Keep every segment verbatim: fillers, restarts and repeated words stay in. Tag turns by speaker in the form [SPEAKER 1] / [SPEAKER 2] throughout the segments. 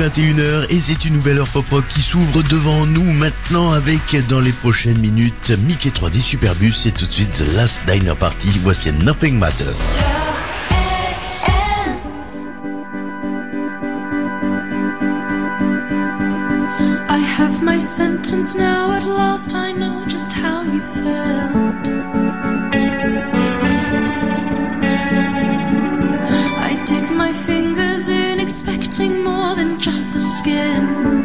[SPEAKER 1] vingt et une heures et c'est une nouvelle heure pop rock qui s'ouvre devant nous maintenant avec, dans les prochaines minutes, Mickey trois D Superbus et tout de suite The Last Diner Party. Voici Nothing Matters.
[SPEAKER 2] I have my sentence now, at last I know just how you felt. I dig my fingers in, expecting more than just the skin.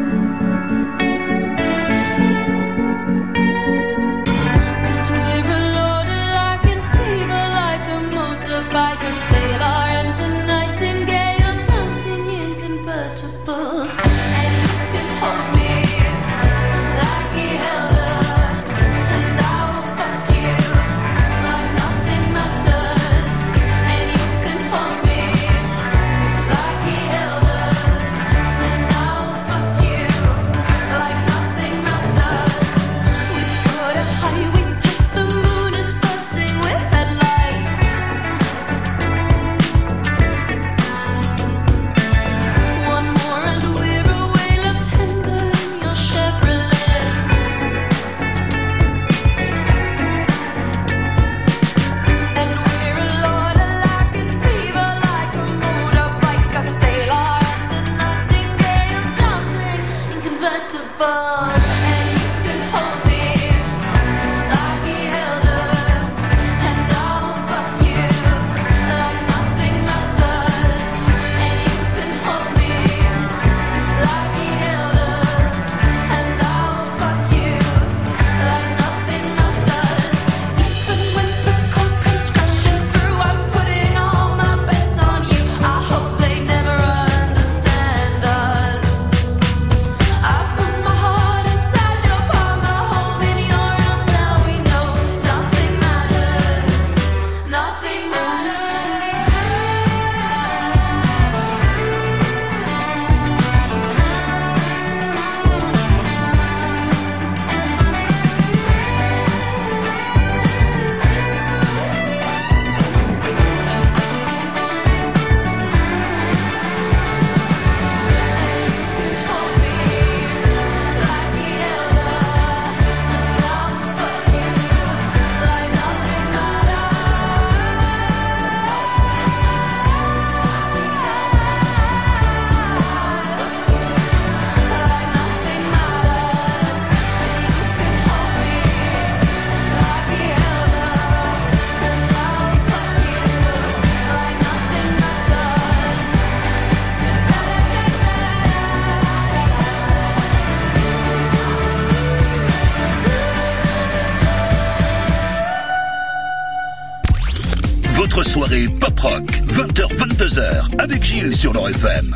[SPEAKER 3] Soirée pop rock, vingt heures vingt-deux heures avec Gilles sur leur F M.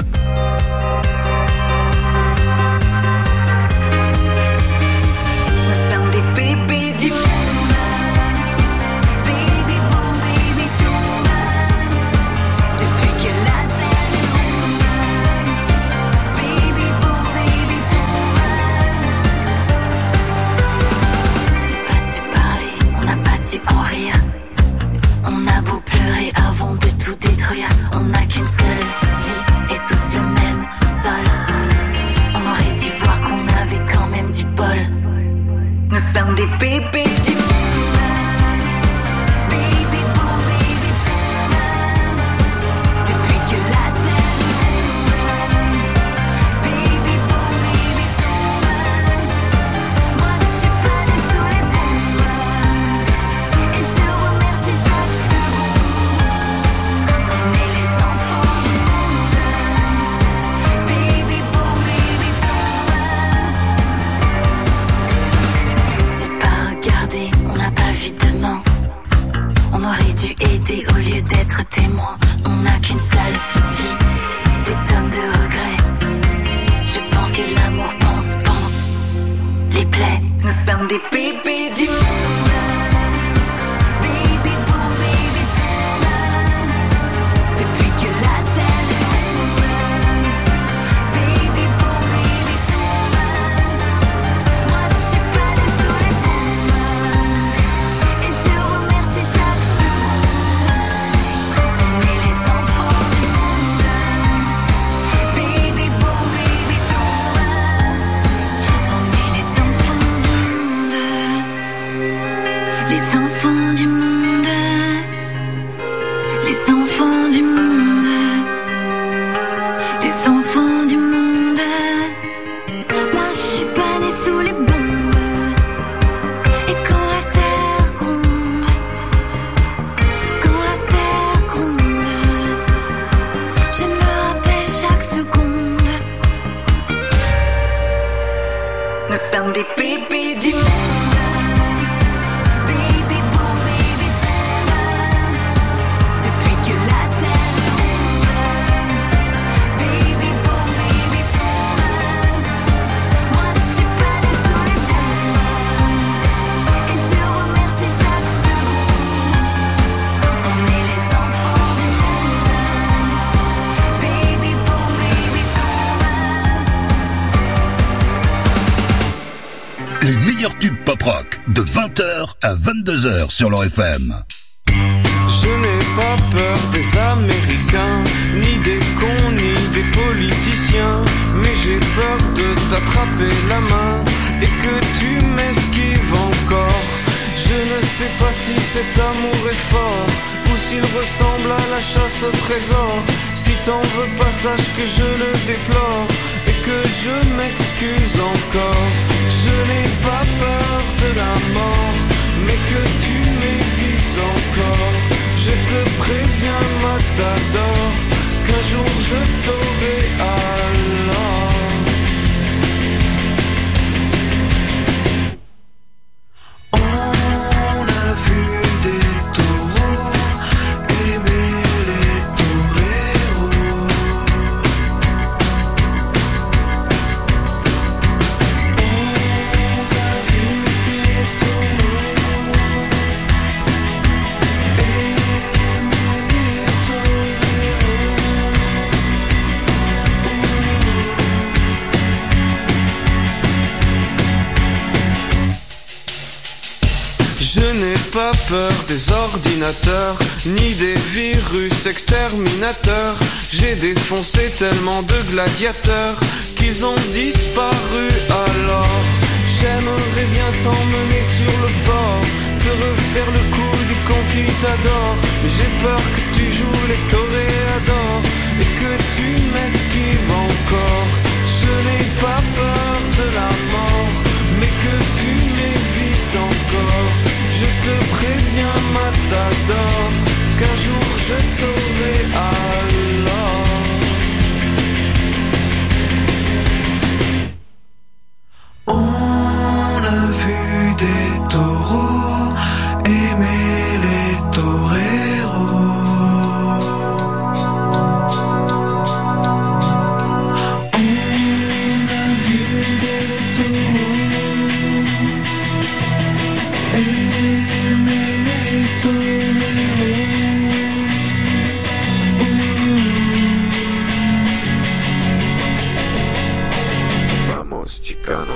[SPEAKER 4] Nous sommes des bébés du monde. Baby boom, baby tombe. Depuis que la terre est ronde. Baby boom, baby tombe. J'ai pas su parler, on n'a pas su en rire. On a beau pleurer avant de tout détruire, on n'a qu'une seule vie et tous le même sol. On aurait dû voir qu'on avait quand même du bol. Nous sommes des bébés du monde. Baby boom, baby tombe. Depuis que la terre est ronde. Baby boom, baby tombe. Moi je suis pas née sous les bombes. Et je remercie chaque seconde. On est les enfants du monde. Baby boom, baby tombe. J'ai pas regardé, on n'a pas vu demain. On aurait dû aider au lieu d'être témoin. On n'a qu'une seule vie, des tonnes de regrets. Je pense que l'amour pense, pense. Les plaies, nous sommes des bébés du monde. Baby boom, baby tombe. Depuis que la terre est ronde. Baby boom, baby tombe. Moi je suis pas née sous les bombes. Et je remercie chaque seconde. On est les enfants du monde. Baby boom, baby
[SPEAKER 3] vingt heures à vingt-deux heures sur leur F M.
[SPEAKER 5] Je n'ai pas peur des Américains, ni des cons, ni des politiciens, mais j'ai peur de t'attraper la main et que tu m'esquives encore. Je ne sais pas si cet amour est fort ou s'il ressemble à la chasse au trésor. Si t'en veux pas, sache que je le déplore et que je m'excuse encore. Je n'ai pas peur de la mort, mais que tu m'évites encore. Je te préviens, Matador, qu'un jour je t'aurai alors. Pas peur des ordinateurs, ni des virus exterminateurs. J'ai défoncé tellement de gladiateurs qu'ils ont disparu alors. J'aimerais bien t'emmener sur le port, te refaire le coup du con qui t'adore. Mais j'ai peur que tu joues les toréadors et que tu m'esquives encore. Je n'ai pas peur de la mort, mais que tu m'évites encore. Je te préviens, Matador, qu'un jour je t'aurai alors. On a vu des taureaux aimer les toreros. On a vu des taureaux aimer les toreros. Vamos, chicanos.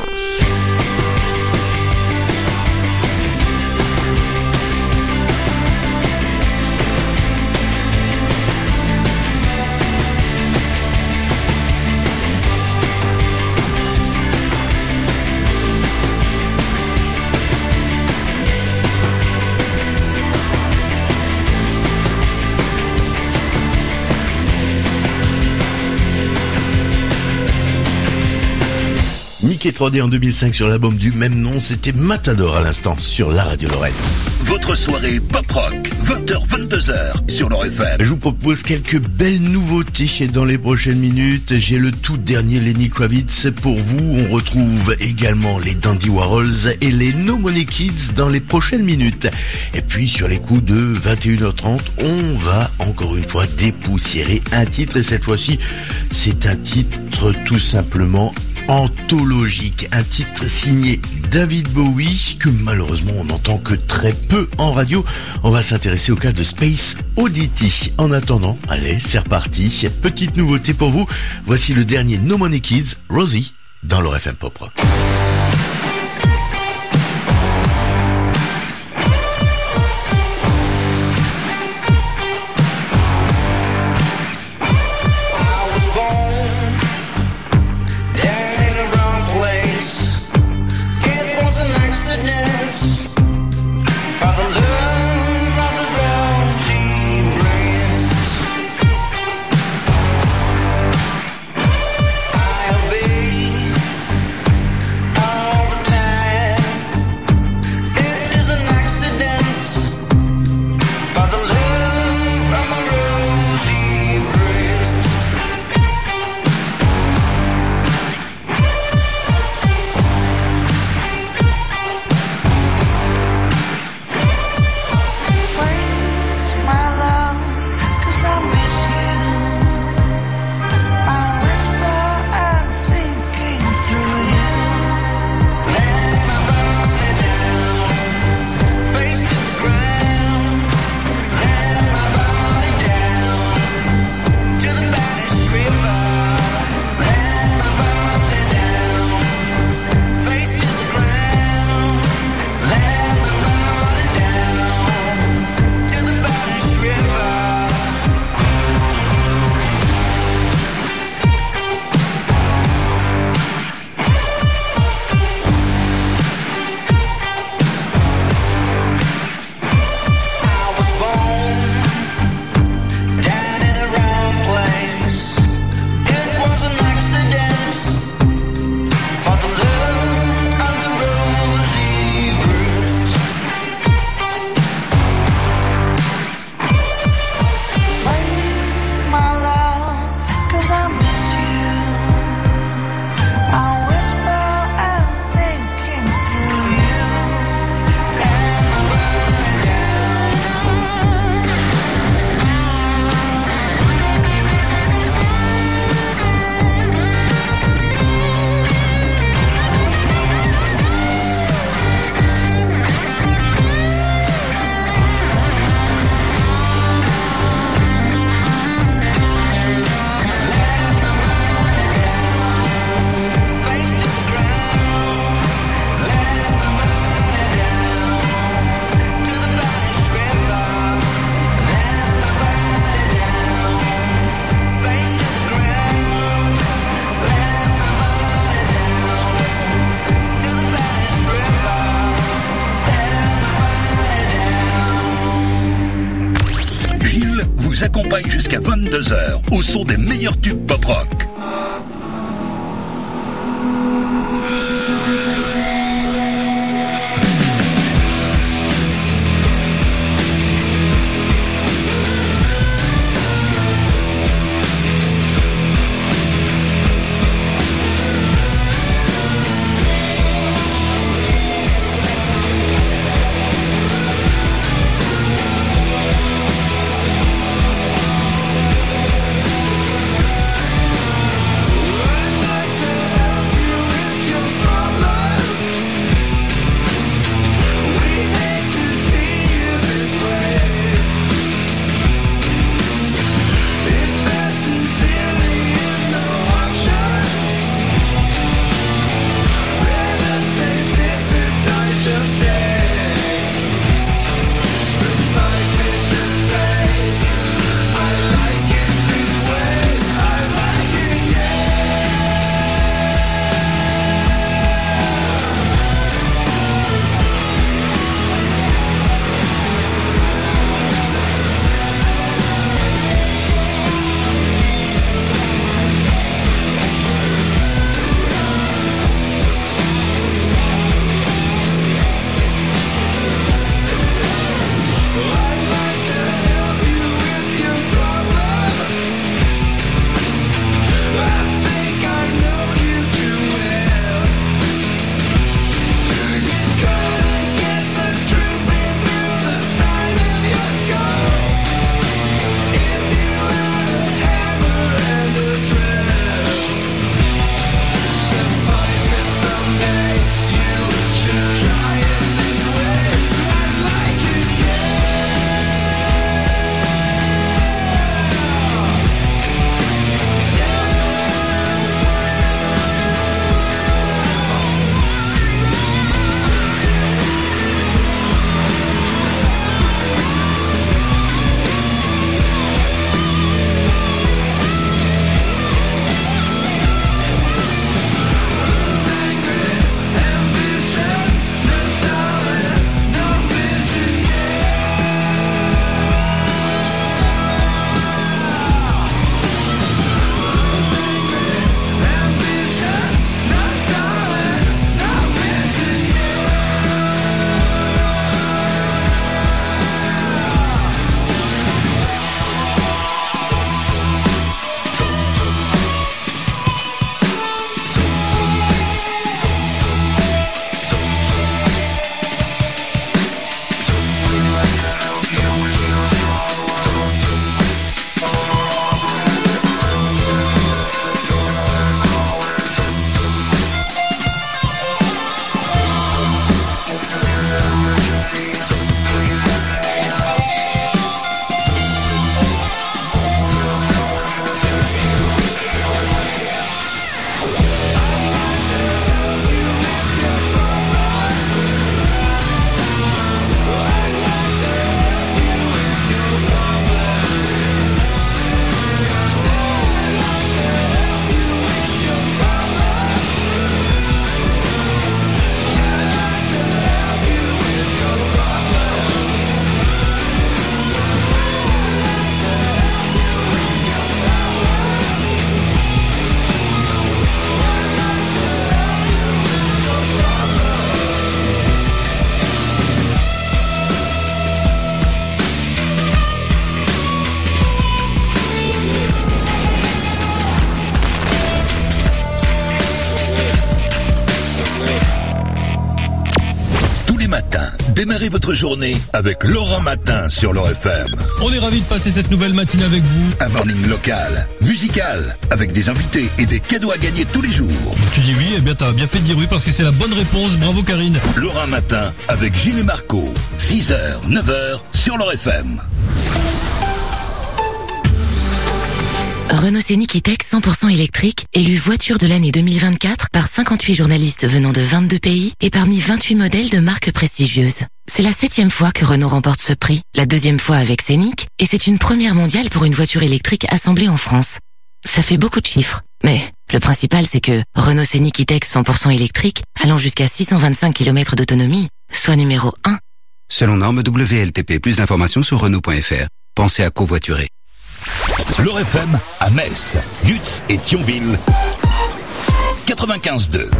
[SPEAKER 1] Mickey trois D en deux mille cinq sur l'album du même nom, c'était Matador à l'instant sur la radio Lorraine.
[SPEAKER 3] Votre soirée pop-rock, vingt heures vingt-deux heures sur leur F M.
[SPEAKER 1] Je vous propose quelques belles nouveautés dans les prochaines minutes. J'ai le tout dernier Lenny Kravitz pour vous. On retrouve également les Dandy Warhols et les No Money Kids dans les prochaines minutes. Et puis sur les coups de vingt et une heures trente, on va encore une fois dépoussiérer un titre. Et cette fois-ci, c'est un titre tout simplement anthologique, un titre signé David Bowie que malheureusement on n'entend que très peu en radio. On va s'intéresser au cas de Space Oddity. En attendant, allez, c'est reparti. Petite nouveauté pour vous, voici le dernier No Money Kids, Rosie, dans leur F M Pop Rock.
[SPEAKER 3] vous accompagne jusqu'à vingt-deux heures au son des meilleurs tubes pop-rock. Démarrez votre journée avec Laurent Matin sur l'O F M.
[SPEAKER 6] On est ravis de passer cette nouvelle matinée avec vous.
[SPEAKER 3] Un morning local, musical, avec des invités et des cadeaux à gagner tous les jours.
[SPEAKER 6] Tu dis oui, eh bien t'as bien fait de dire oui parce que c'est la bonne réponse. Bravo Karine.
[SPEAKER 3] Laurent Matin avec Gilles et Marco. six heures, neuf heures sur l'O F M.
[SPEAKER 7] Renault Scénic E-Tech cent pour cent électrique, élu voiture de l'année deux mille vingt-quatre par cinquante-huit journalistes venant de vingt-deux pays et parmi vingt-huit modèles de marques prestigieuses. C'est la septième fois que Renault remporte ce prix, la deuxième fois avec Scénic, et c'est une première mondiale pour une voiture électrique assemblée en France. Ça fait beaucoup de chiffres, mais le principal c'est que Renault Scénic E-Tech cent pour cent électrique, allant jusqu'à six cent vingt-cinq kilomètres d'autonomie, soit numéro un.
[SPEAKER 8] Selon norme W L T P, plus d'informations sur Renault point F R. Pensez à covoiturer.
[SPEAKER 3] L'Or F M à Metz, Lutz et Thionville. quatre-vingt-quinze deux.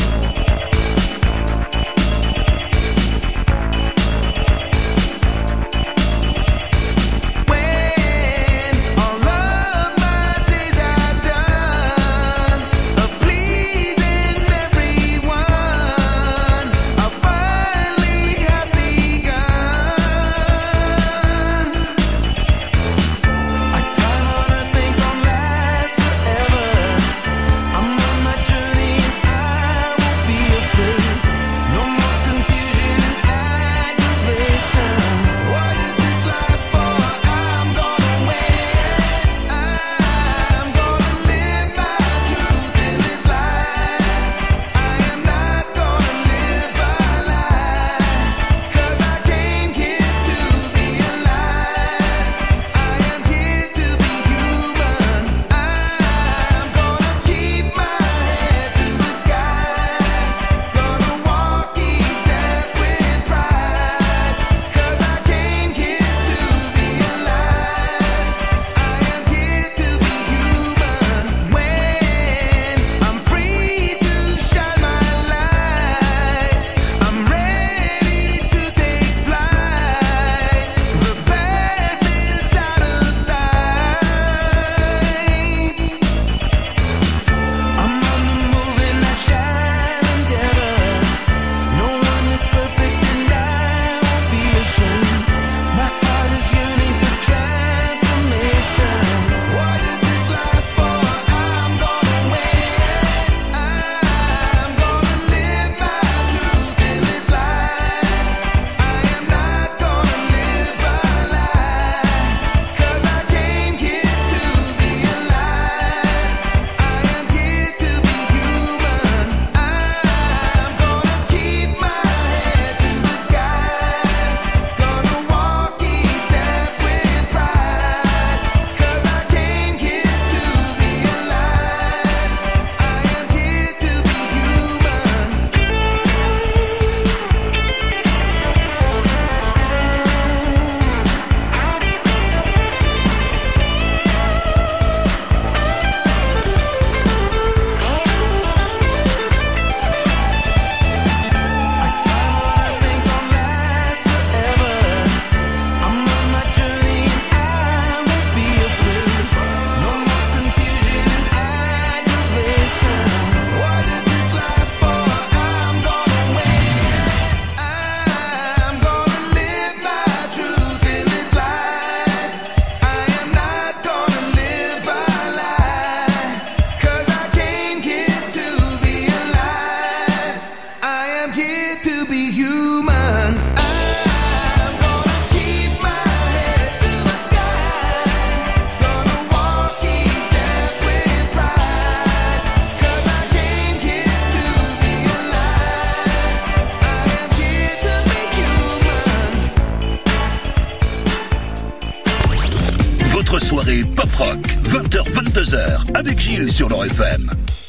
[SPEAKER 3] Soirée pop rock, vingt heures vingt-deux heures avec Gilles sur l'Or F M.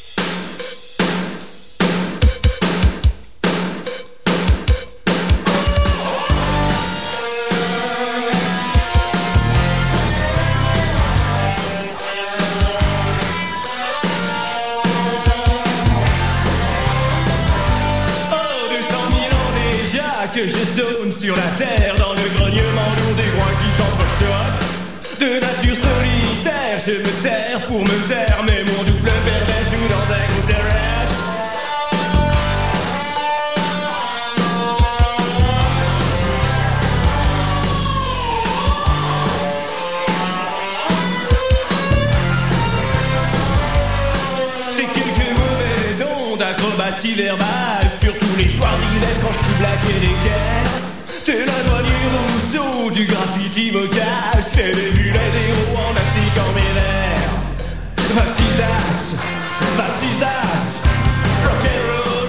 [SPEAKER 8] Que je zone sur la terre dans le grognement lourd des groins qui s'entrechoquent. De nature solitaire, je me terre pour me taire, mais mon double pervers joue dans un groupe de rap. J'ai quelques mauvais dons d'acrobatie verbale, surtout les soirs d'hiver quand je suis black et d'équerre. T'es la douanière Rousseau du graffiti vocal, c'est les bullets d'héros en astiquant mes nerfs. Vas-y das, vas-y das, rock'n'roll.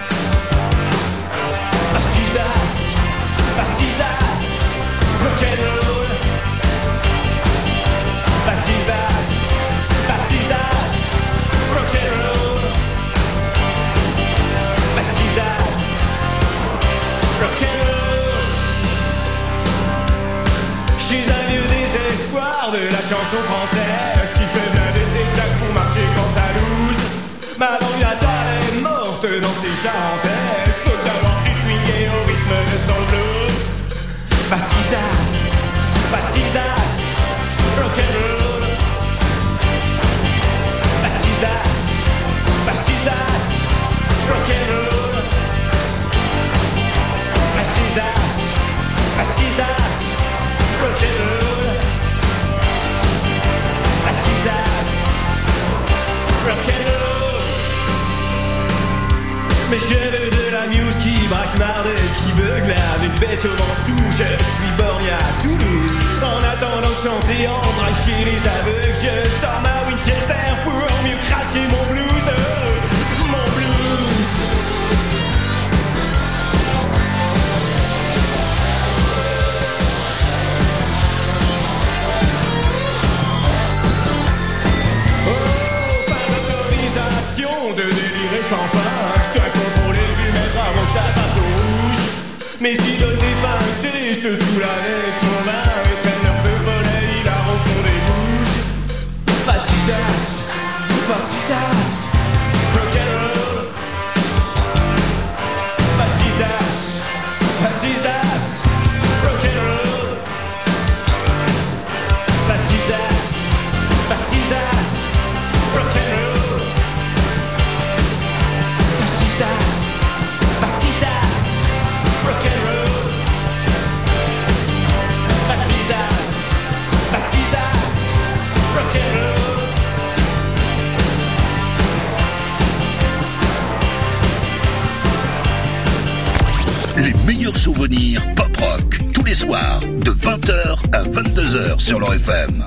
[SPEAKER 8] Vas-y das, vas-y das, rock'n'roll. Vas-y das, vas-y das, rock'n'roll. Vas-y das, rock'n'roll. J'ai l'espoir de la chanson française qui fait blinder ses jacks pour marcher quand ça loose. Madame Yata est morte dans ses charentaises, faute d'avoir su swinguer au rythme de son blues. Was ist das? Was ist das? Rock'n'roll. Was ist das? Was ist das? Rock'n'roll. Was ist das? Was ist das? Rock'n'roll. Was ist das? Rock'n'roll. Mais je veux de la muse qui braque marde, qui beugle avec bête au vent sous. Je suis borgne à Toulouse. En attendant de chanter, en braquer les aveugles, je sors ma Winchester pour mieux cracher mon blues. euh, Mon blues. Oh, fin d'autorisation de délirer sans fin. Je dois contrôler le vumètre avant que ça passe au rouge. Mes idoles défunktées se saoulent avec mon vin et traînent leur feu follet, il a refond des bouches. Was ist das? Was ist das? Rock'n'roll. Was ist das? Was ist das? Rock'n'roll. Was ist das? Was ist das? Rock'n'roll. Was ist das? Was ist das? Rock'n'roll. Was ist das? Was ist das? Rock'n'roll.
[SPEAKER 3] Les meilleurs souvenirs pop-rock, tous les soirs, de vingt heures à vingt-deux heures sur leur F M.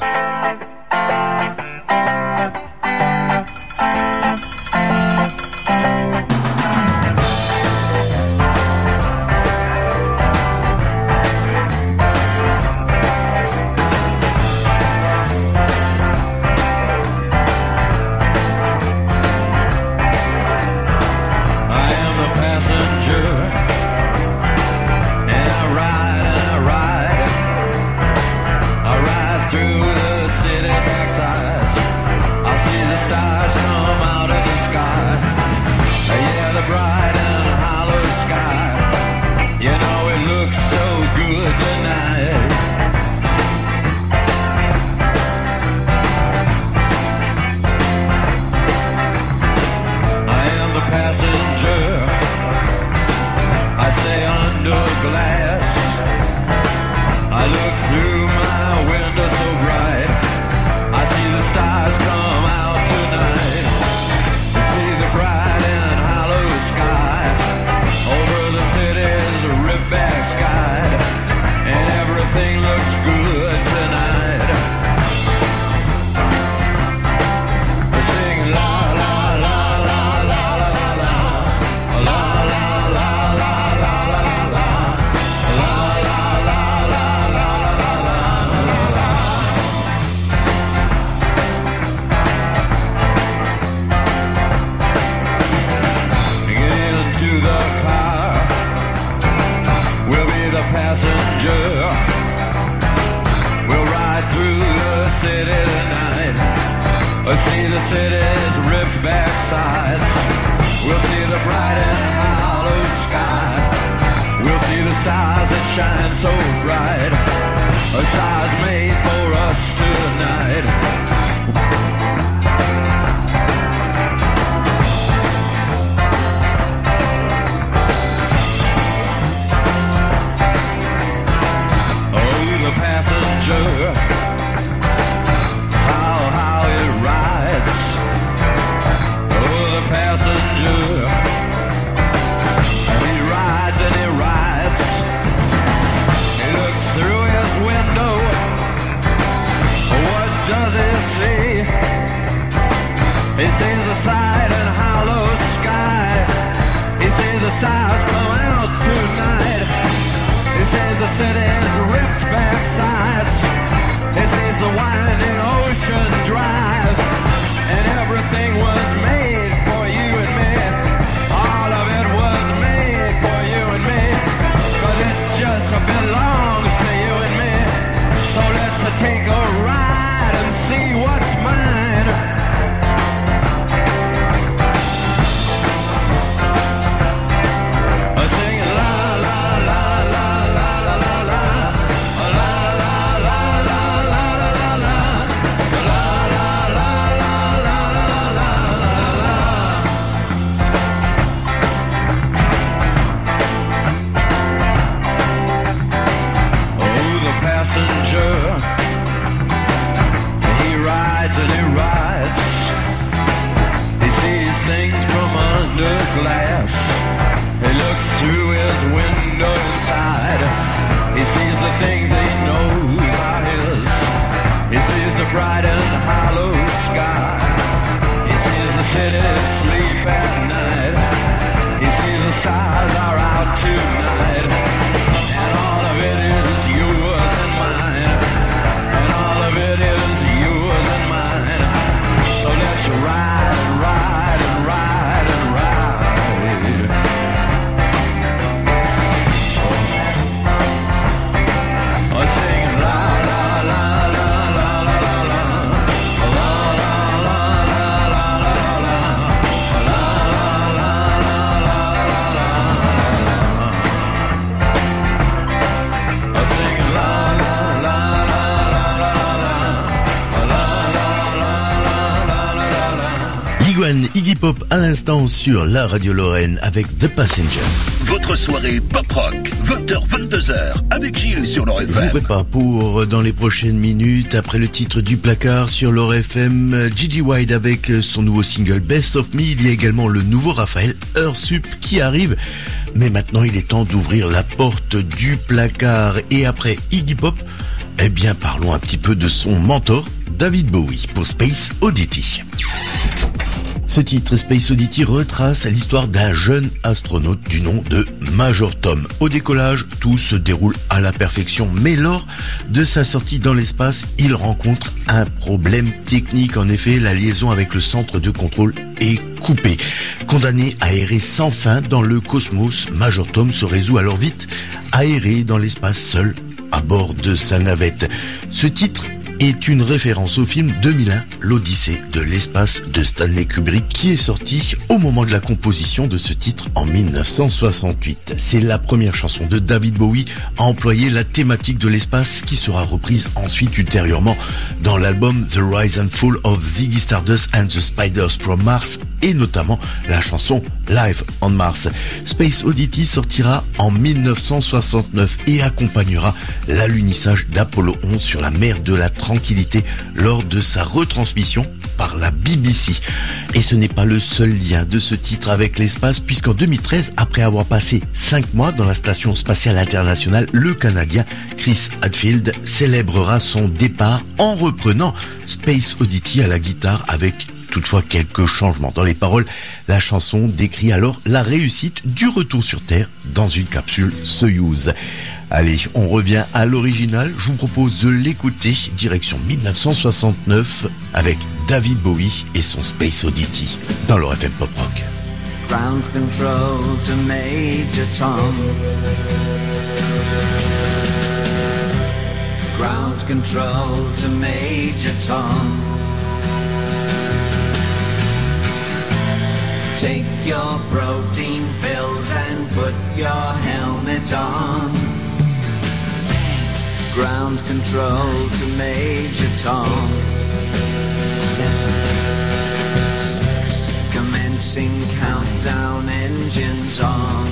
[SPEAKER 9] Belongs to you and me. So let's take a
[SPEAKER 1] One, Iggy Pop à l'instant sur la radio Lorraine avec The Passenger.
[SPEAKER 3] Votre soirée pop-rock, vingt heures vingt-deux heures, avec Gilles sur l'Or F
[SPEAKER 1] Je vous
[SPEAKER 3] M.
[SPEAKER 1] prépare pour, dans les prochaines minutes, après le titre du placard sur l'Or F M, Gigi Wide avec son nouveau single Best of Me. Il y a également le nouveau Raphaël Heursup qui arrive. Mais maintenant, il est temps d'ouvrir la porte du placard. Et après Iggy Pop, eh bien, parlons un petit peu de son mentor, David Bowie, pour Space Oddity. Ce titre, Space Oddity, retrace l'histoire d'un jeune astronaute du nom de Major Tom. Au décollage, tout se déroule à la perfection, mais lors de sa sortie dans l'espace, il rencontre un problème technique. En effet, la liaison avec le centre de contrôle est coupée. Condamné à errer sans fin dans le cosmos, Major Tom se résout alors vite à errer dans l'espace seul à bord de sa navette. Ce titre est une référence au film deux mille un, l'Odyssée de l'espace de Stanley Kubrick, qui est sorti au moment de la composition de ce titre en mille neuf cent soixante-huit. C'est la première chanson de David Bowie à employer la thématique de l'espace, qui sera reprise ensuite ultérieurement dans l'album The Rise and Fall of Ziggy Stardust and the Spiders from Mars, et notamment la chanson Live on Mars. Space Oddity sortira en mille neuf cent soixante-neuf et accompagnera l'alunissage d'Apollo onze sur la mer de la Tranquillité lors de sa retransmission par la B B C. Et ce n'est pas le seul lien de ce titre avec l'espace, puisqu'en deux mille treize, après avoir passé cinq mois dans la Station Spatiale Internationale, le Canadien Chris Hadfield célébrera son départ en reprenant Space Oddity à la guitare, avec toutefois quelques changements dans les paroles. La chanson décrit alors la réussite du retour sur Terre dans une capsule Soyouz. Allez, on revient à l'original. Je vous propose de l'écouter, direction mille neuf cent soixante-neuf, avec David Bowie et son Space Oddity dans l'Or F M Pop Rock.
[SPEAKER 9] Ground control to Major Tom. Ground control to Major Tom. Take your protein pills and put your helmet on. Ground control to Major Tom. Seven, six. Commencing countdown, engines on.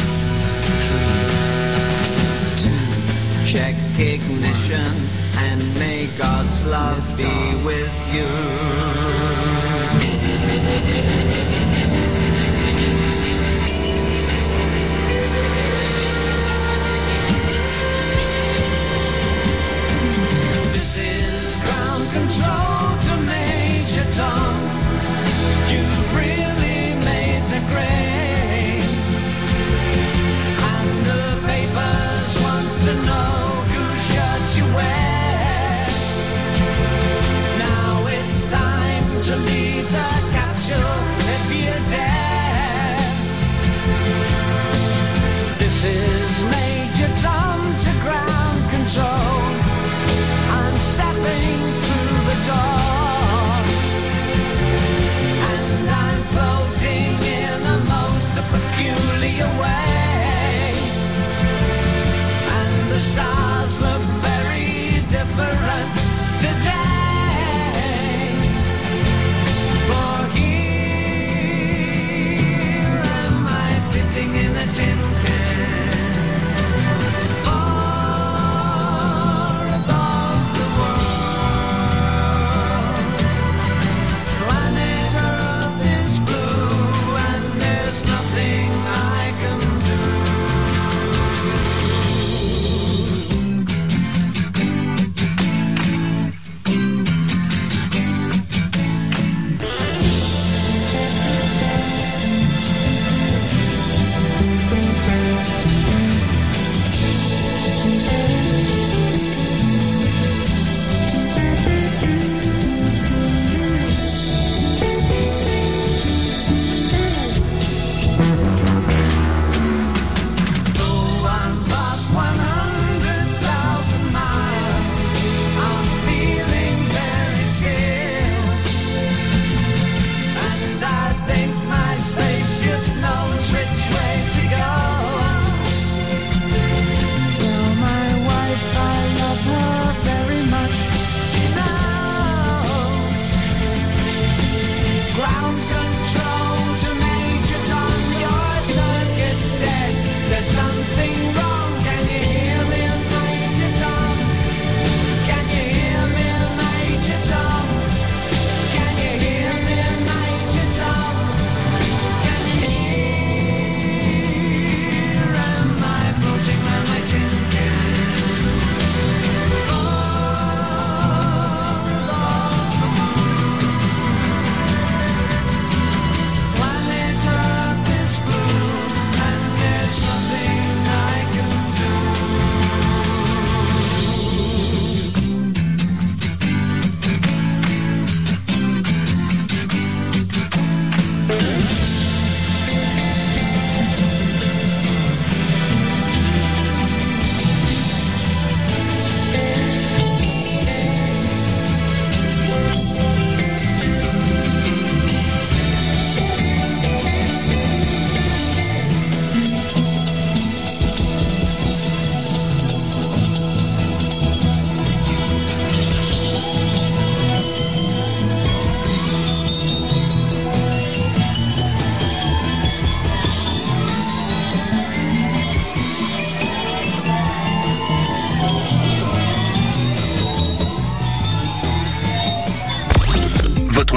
[SPEAKER 9] Three, two. Check ignition and may God's love be with you. Control to Major Tom. You've really made the grade, and the papers want to know whose shirt you wear. Now it's time to leave the capsule if you dare. This is Major Tom to ground control. I'm stepping through the door.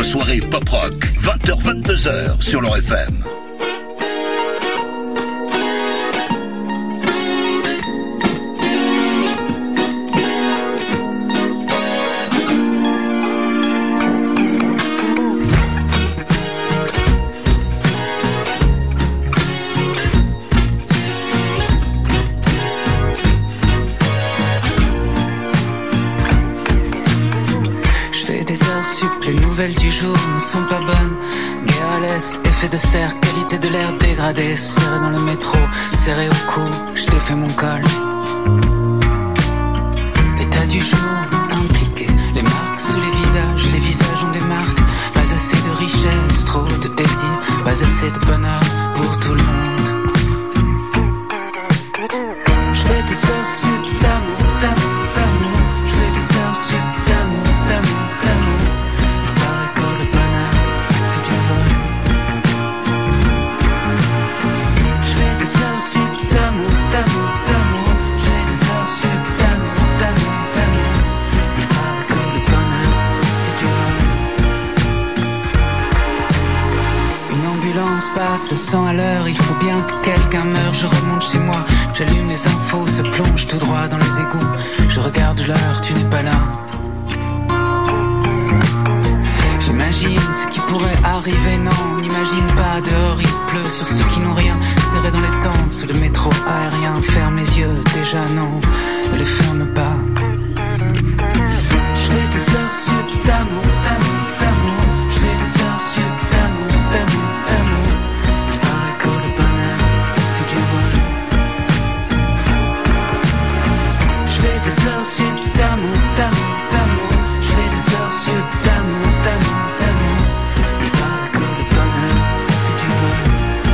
[SPEAKER 3] votre soirée pop-rock, vingt heures vingt-deux heures sur leur F M.
[SPEAKER 10] Du jour ne sont pas bonnes. Guerre à l'est, effet de serre, qualité de l'air dégradée. Serré dans le métro, serré au cou, je défais mon col. État du jour, impliqué. Les marques sous les visages, les visages ont des marques. Pas assez de richesse, trop de désir. Pas assez de bonheur pour tout le monde. Je fais des heures sup d'amour, d'amour, d'amour. Je fais des heures sup d'amour, d'amour, d'amour. Passe à cent à l'heure, il faut bien que quelqu'un meure. Je remonte chez moi, j'allume les infos, se plonge tout droit dans les égouts. Je regarde l'heure, tu n'es pas là. J'imagine ce qui pourrait arriver, non, on n'imagine pas. Dehors il pleut sur ceux qui n'ont rien. Serré dans les tentes, sous le métro aérien. Ferme les yeux, déjà non, ne les ferme pas. Je fais des heures sup d'amour, d'amour, d'amour. Je fais des heures sup d'amour, d'amour, d'amour. Il paraît que le bonheur, c'est du vol. Je fais des heures sup d'amour, d'amour, d'amour. Je fais des heures sup d'amour, d'amour, d'amour. Il paraît que le bonheur, c'est du vol.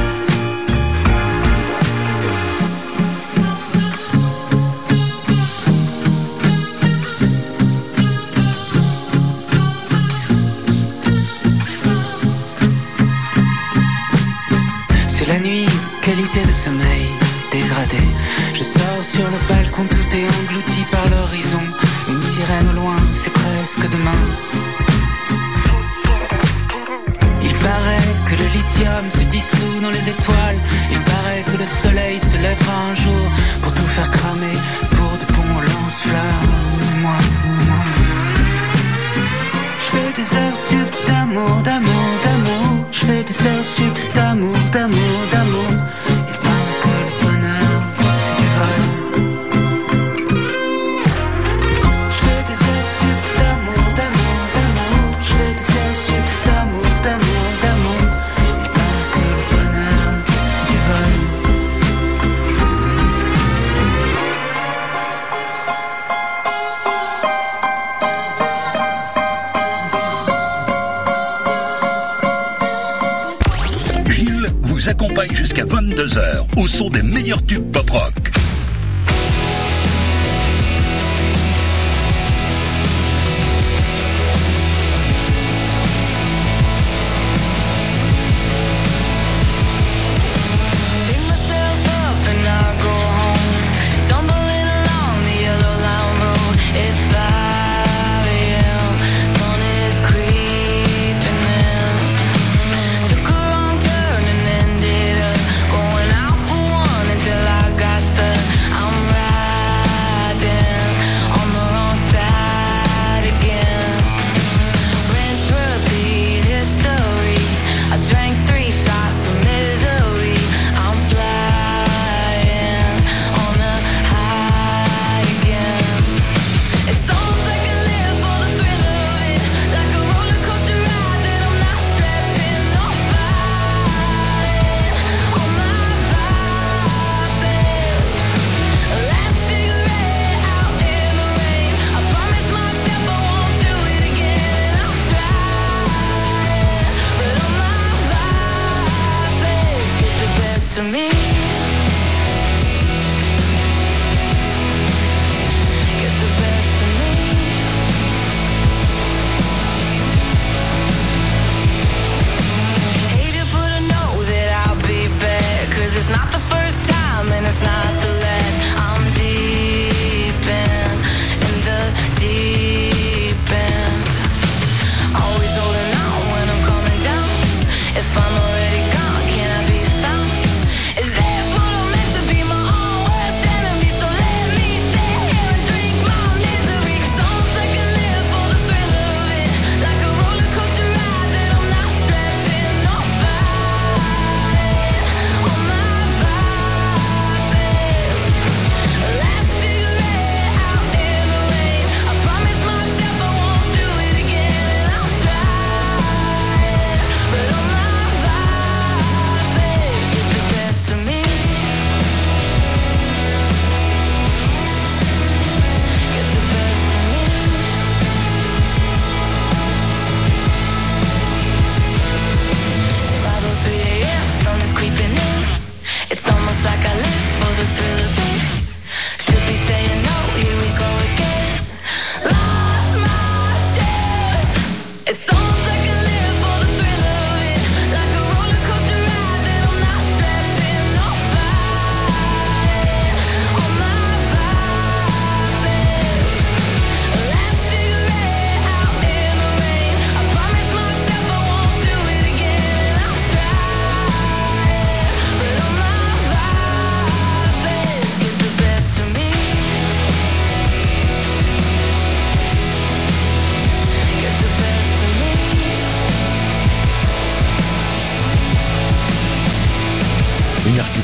[SPEAKER 10] La nuit, qualité de sommeil dégradé. Je sors sur le balcon, tout est englouti par l'horizon. Une sirène au loin, c'est presque demain. Il paraît que le lithium se dissout dans les étoiles. Il paraît que le soleil se lèvera un jour pour tout faire cramer, pour de bons lance-flammes. Moi, moi. Je fais des heures sup d'amour, d'amour, d'amour. Je fais des heures sup d'amour, d'amour, d'amour. Il paraît que le bonheur, c'est du vol. Je fais des heures sup d'amour, d'amour, d'amour. Je fais des heures sup d'amour, d'amour, d'amour. Il paraît que le bonheur, c'est du vol.
[SPEAKER 3] Accompagne jusqu'à vingt-deux heures au son des meilleurs tubes pop-rock.
[SPEAKER 2] Got the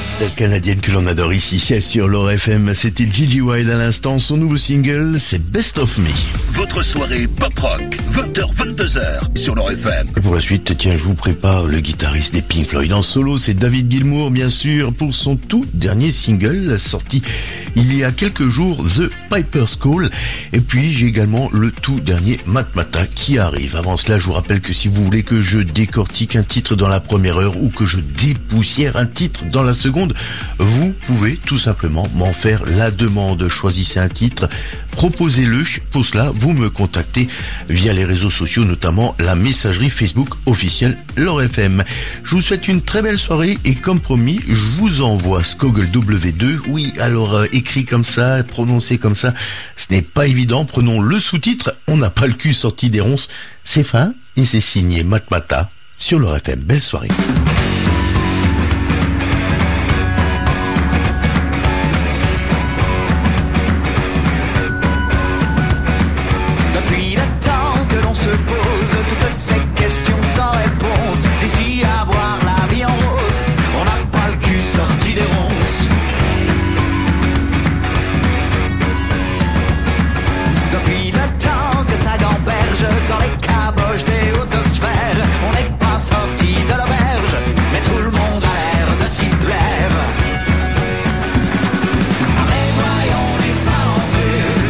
[SPEAKER 1] l'artiste canadienne que l'on adore ici sur l'Or F M. C'était Gigi Wild à l'instant. Son nouveau single, c'est Best of Me.
[SPEAKER 3] Votre soirée pop rock, vingt heures vingt-deux heures sur l'Or F M.
[SPEAKER 1] Et pour la suite, tiens, je vous prépare le guitariste des Pink Floyd en solo. C'est David Gilmour, bien sûr, pour son tout dernier single sorti il y a quelques jours, The Piper's Call. Et puis, j'ai également le tout dernier Matmata qui arrive. Avant cela, je vous rappelle que si vous voulez que je décortique un titre dans la première heure ou que je dépoussière un titre dans la seconde, vous pouvez tout simplement m'en faire la demande. Choisissez un titre, proposez-le. Pour cela, vous me contactez via les réseaux sociaux, notamment la messagerie Facebook officielle l'Or F M. Je vous souhaite une très belle soirée et comme promis, je vous envoie Skogel W deux. Oui, alors euh, écrit comme ça, prononcé comme ça, ce n'est pas évident. Prenons le sous-titre, on n'a pas le cul sorti des ronces. C'est fin et c'est signé Matmata sur l'Or F M. Belle soirée.
[SPEAKER 11] Depuis le temps que l'on se pose toutes ces questions sans réponse, d'ici à voir la vie en rose, on n'a pas le cul sorti des ronces. Depuis le temps que ça gamberge dans les caboches des hautes sphères, on n'est pas sorti de l'auberge, mais tout le monde a l'air de s'y plaire. Mais voyons, on n'est pas rendus,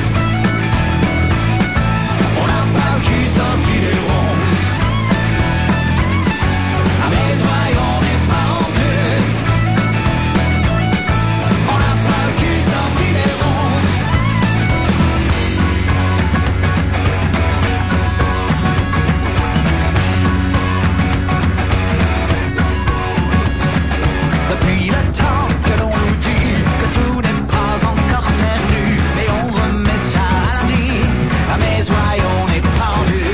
[SPEAKER 11] on n'a pas le cul sorti des ronces. Mais voyons, on n'est pas rendus, on n'a pas le cul sorti des ronces. Depuis le temps que l'on nous dit que tout n'est pas encore perdu, mais on remet ça à lundi. À mes oreilles, on est pendu.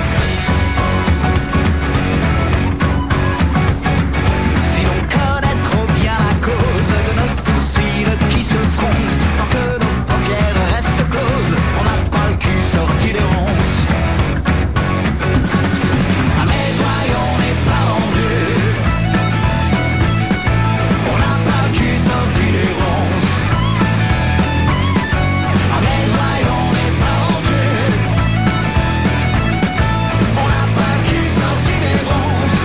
[SPEAKER 11] Si l'on connaît trop bien la cause de nos sourcils qui se froncent, tant que nos paupières restent closes, on n'a pas le cul sorti des ronces. À mes oreilles, on n'est pas rendu. On n'a pas le cul sorti des ronces. À mes oreilles, on n'est pas rendu. On n'a pas le cul sorti des ronces.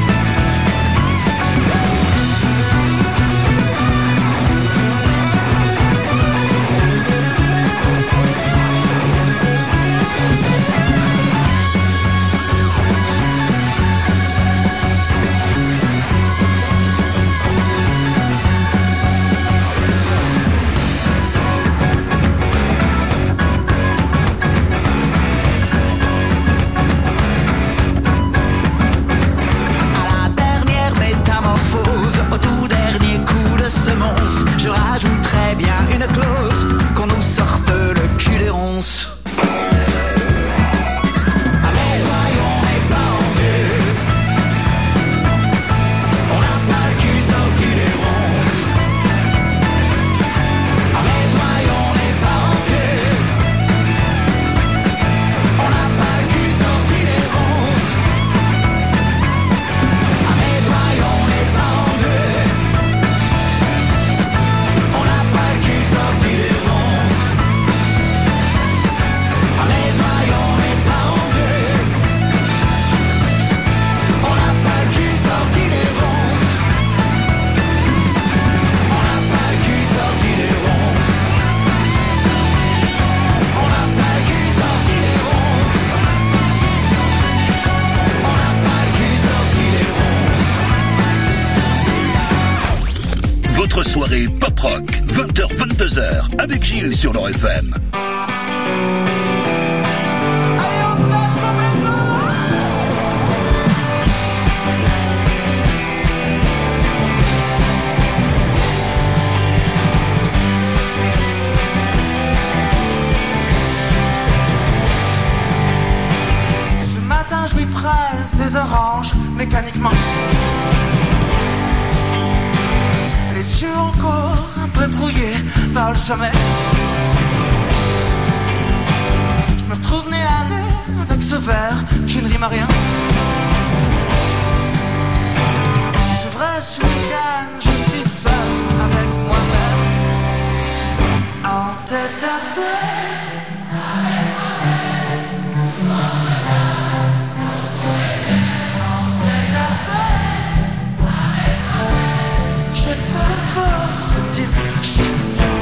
[SPEAKER 11] À la dernière métamorphose, au tout dernier coup de semonce, je rajouterais bien une clause, qu'on nous sorte le cul des ronces. À mes oreilles, on n'est pas rendu. On n'a pas le cul sorti des ronces. À mes oreilles, on n'est pas rendu. On n'a pas le cul sorti des ronces. À mes oreilles, on n'est pas rendu. On n'a pas le cul sorti des ronces. À mes oreilles, on n'est pas rendu. On n'a pas le cul sorti des ronces. On n'a pas le cul sorti des ronces. On n'a pas le cul sorti des ronces. On n'a pas le cul sorti des ronces.
[SPEAKER 3] Votre soirée pop rock, vingt heures vingt-deux heures avec Gilles sur l'Or F M.
[SPEAKER 11] Allez, on flash complètement. Ce matin, je lui presse des oranges mécaniquement. Les yeux encore un peu brouillés par le sommeil. Je me retrouve nez à nez avec ce verre qui ne rime à rien. C'est vrai, ce week-end, je suis seul
[SPEAKER 10] tête à tête. En tête à tête. J'ai pas la force de dire shit.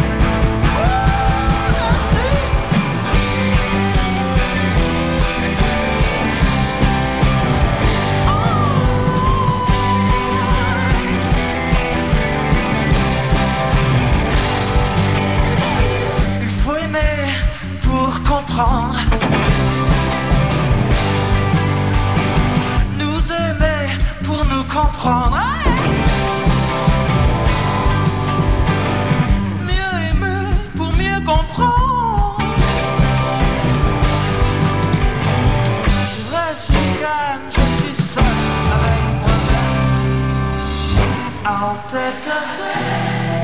[SPEAKER 10] Comprendre, nous aimer pour nous comprendre. Allez, mieux aimer pour mieux comprendre. Je reste vegan, je suis seul avec moi-même. En tête à tête.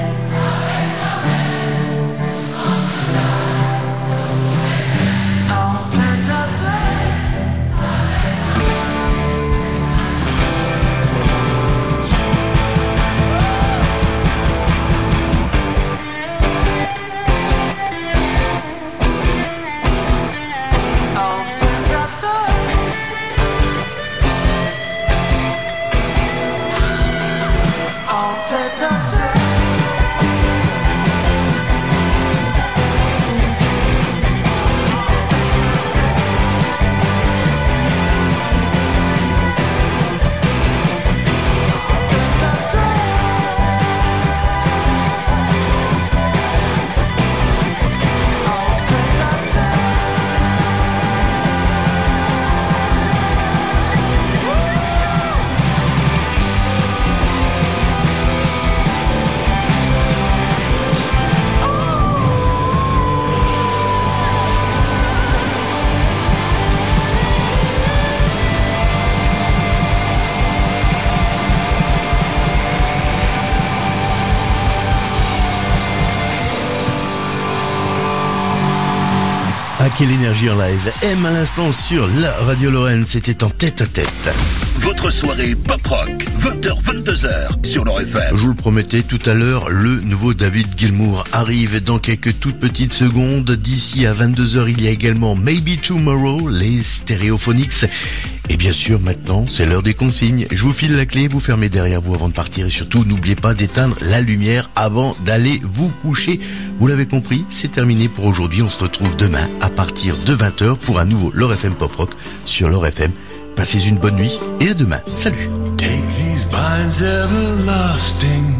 [SPEAKER 1] Quelle énergie en live. M à l'instant sur la Radio Lorraine, c'était en tête à tête.
[SPEAKER 3] Votre soirée pop rock, vingt heures vingt-deux heures sur Lore F M.
[SPEAKER 1] Je vous le promettais tout à l'heure, le nouveau David Gilmour arrive dans quelques toutes petites secondes. D'ici à vingt-deux heures, il y a également Maybe Tomorrow, les Stereophonics. Et bien sûr, maintenant, c'est l'heure des consignes. Je vous file la clé, vous fermez derrière vous avant de partir et surtout, n'oubliez pas d'éteindre la lumière avant d'aller vous coucher. Vous l'avez compris, c'est terminé pour aujourd'hui. On se retrouve demain à partir de vingt heures pour un nouveau Lore F M Pop Rock sur Lore F M. Passez une bonne nuit et à demain. Salut.
[SPEAKER 8] Take these binds everlasting.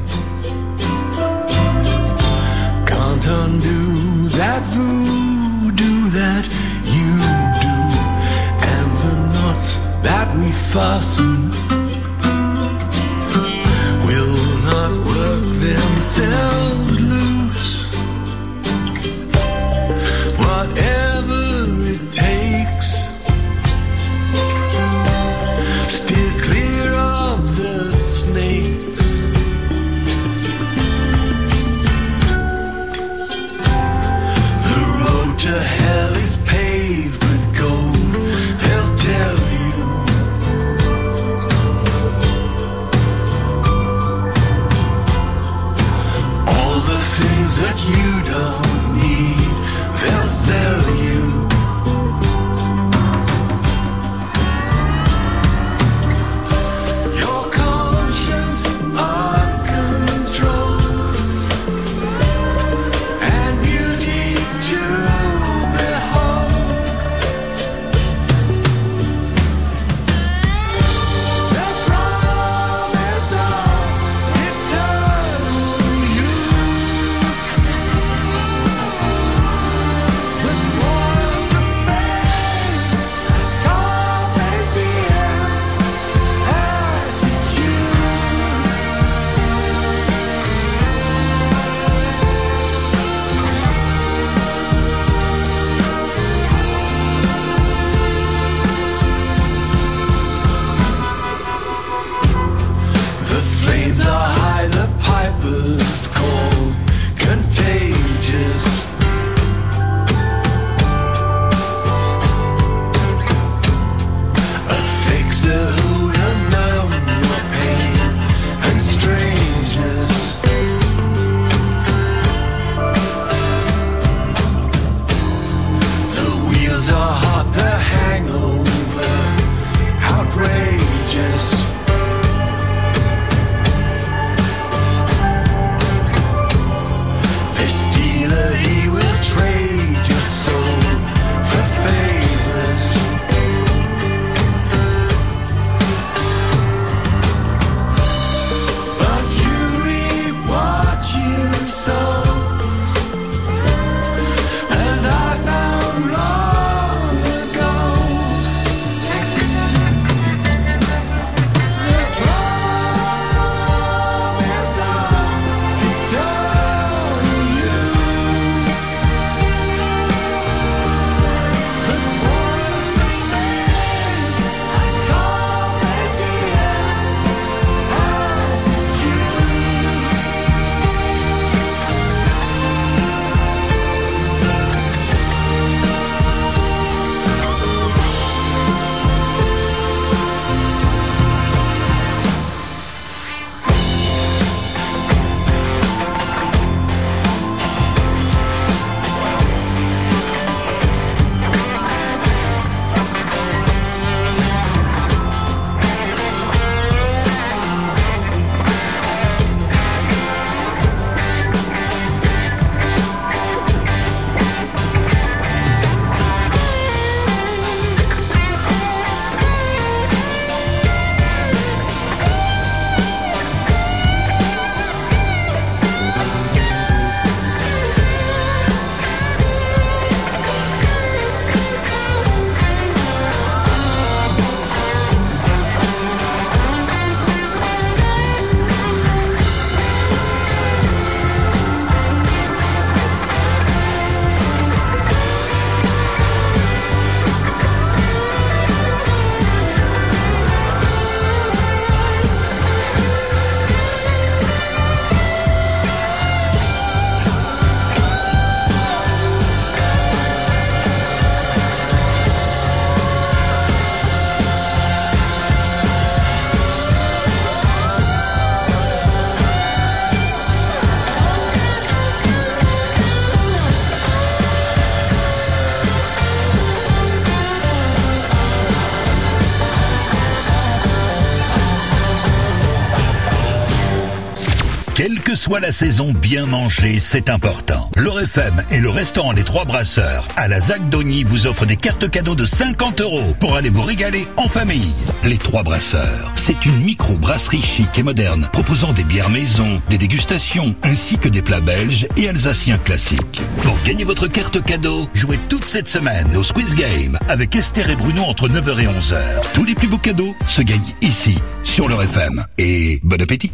[SPEAKER 8] Can't undo that voodoo that you do. And the knots that we fasten will not work themselves loose. Whatever it takes. Steer clear of the snakes. The road to hell is paved with gold, they'll tell you.
[SPEAKER 3] Quelle que soit la saison, bien manger, c'est important. L'Or F M et le restaurant Les Trois Brasseurs à la Zac d'Ogny vous offrent des cartes cadeaux de cinquante euros pour aller vous régaler en famille. Les Trois Brasseurs, c'est une micro-brasserie chic et moderne proposant des bières maison, des dégustations ainsi que des plats belges et alsaciens classiques. Pour gagner votre carte cadeau, jouez toute cette semaine au Squeeze Game avec Esther et Bruno entre neuf heures et onze heures. Tous les plus beaux cadeaux se gagnent ici sur l'Or F M. Et bon appétit.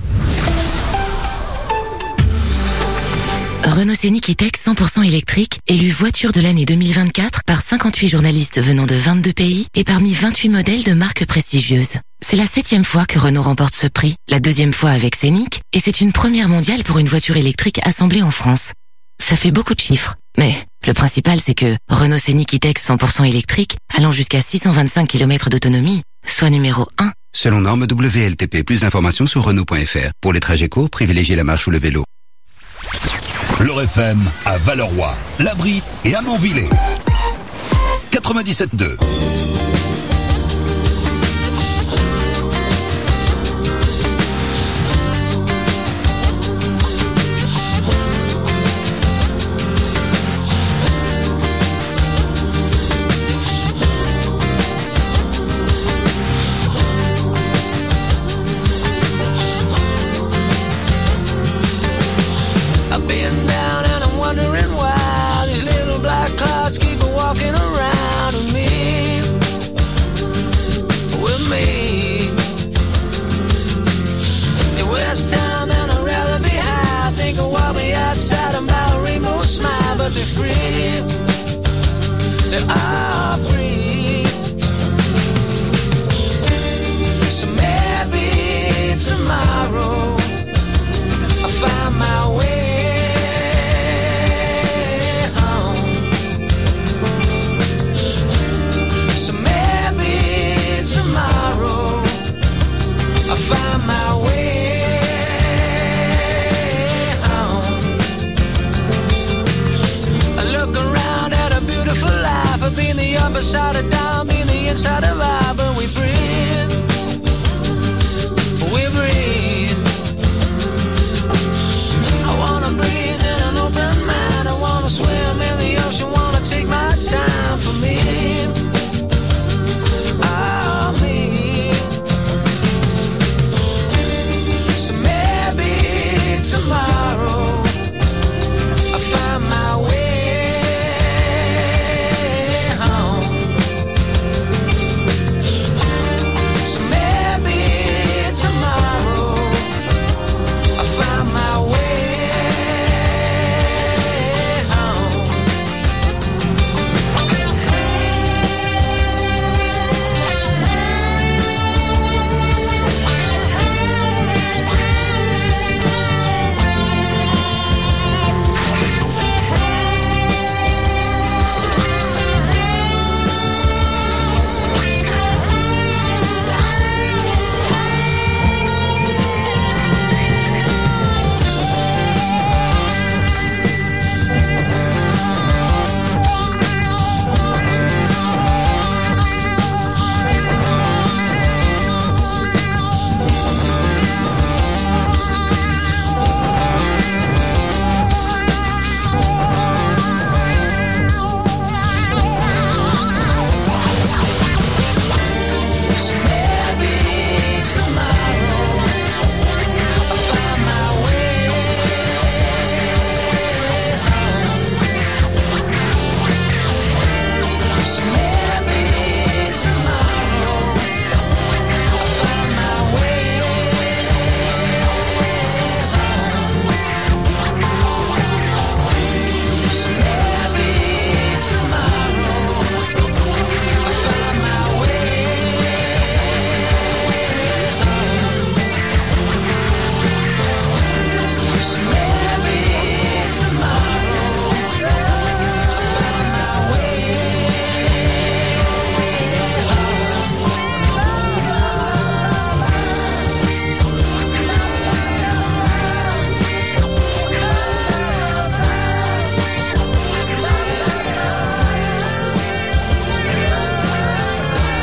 [SPEAKER 7] Renault Scénic E-Tech cent pour cent électrique, élu voiture de l'année deux mille vingt-quatre par cinquante-huit journalistes venant de vingt-deux pays et parmi vingt-huit modèles de marques prestigieuses. C'est la septième fois que Renault remporte ce prix, la deuxième fois avec Scénic, et c'est une première mondiale pour une voiture électrique assemblée en France. Ça fait beaucoup de chiffres, mais le principal c'est que Renault Scénic E-Tech cent pour cent électrique, allant jusqu'à six cent vingt-cinq kilomètres d'autonomie, soit numéro un.
[SPEAKER 12] Selon norme W L T P, plus d'informations sur Renault point F R. Pour les trajets courts, privilégiez la marche ou le vélo.
[SPEAKER 3] L'Or F M à Valeroy, Labri et à Manvillers. quatre-vingt-dix-sept deux.
[SPEAKER 13] Side of down, being the inside of I, but